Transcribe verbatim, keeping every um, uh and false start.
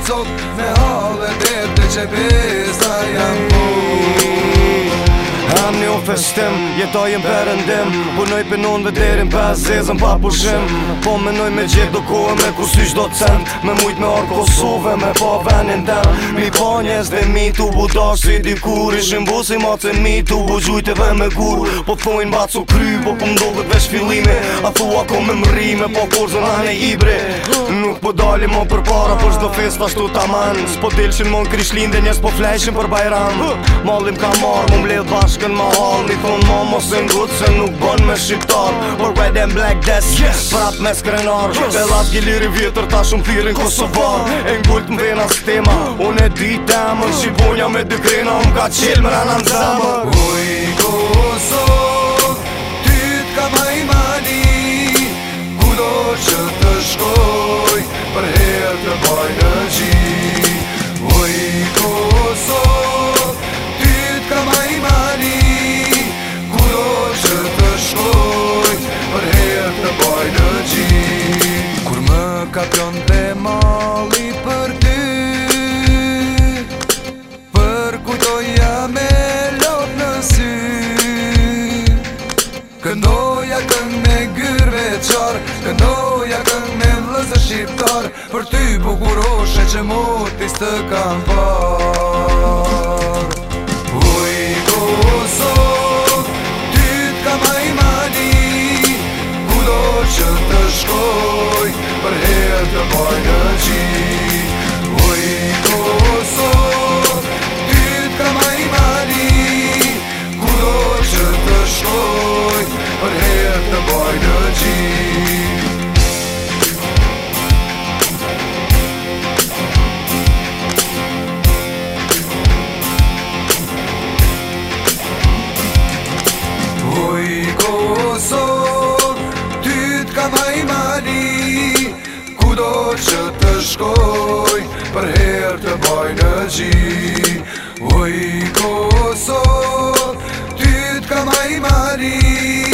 cot me halë dhe që besa jam po. Am një festim, jetojnë përëndim Punoj pinon dhe derin pes zezën pa pushim Po menoj me gjithë do kohë me ku sysh do cent Me mujt me orë Kosove me pa venin tem Mi pa njës dhe mi tu bu dash si dikur Ishim bu si ma të mi tu bu gjujt edhe me gur Po thojnë ba cu kry, po po mdohet vesh fillime A thua ko me mrime, po korzën ane ibre Nuk po dalim mo për para për shdo festa shtu taman S'po dilshin mon krishlin dhe njës po flejshin për bajram Malim ka marrë, mu mbledh bashkën ma hall Mi thon ma mos e ngut se nuk bon me shqiptar Por red and black desk, yes. Prap me skrenar yes. Belat gjiliri vjetër ta shumë thirin Kosovar E ngullt m'vena s'tema Unë e di temën Shqibonja me dy krena Unë ka qel më rana n'zemër Uj Kosovë Ty t'ka ma i mani Kudo që të shkoj Për her të baj në gji Uj Kosovë Ty t'ka ma i mani Kudo që të shkoj Për her të baj në gji Kur më ka pion dhe mali për ty Për kudoja me lot në sy Këndoja këng me gyrve qar Këndoja këng me vlëzë shqiptar Për ty bukuroshe që motis të kam par Uj Kosovë Ty t'ka ma i mani Kudo që të shkoj Për her të baj në gji Uj Kosovë Ty t'ka ma i mani Kudo që të shkoj Për her të baj në gji Kosovë, ty t'ka ma i mani Kudo që të shkoj Për her të baj në gji Uj Kosovë, ty t'ka ma i mani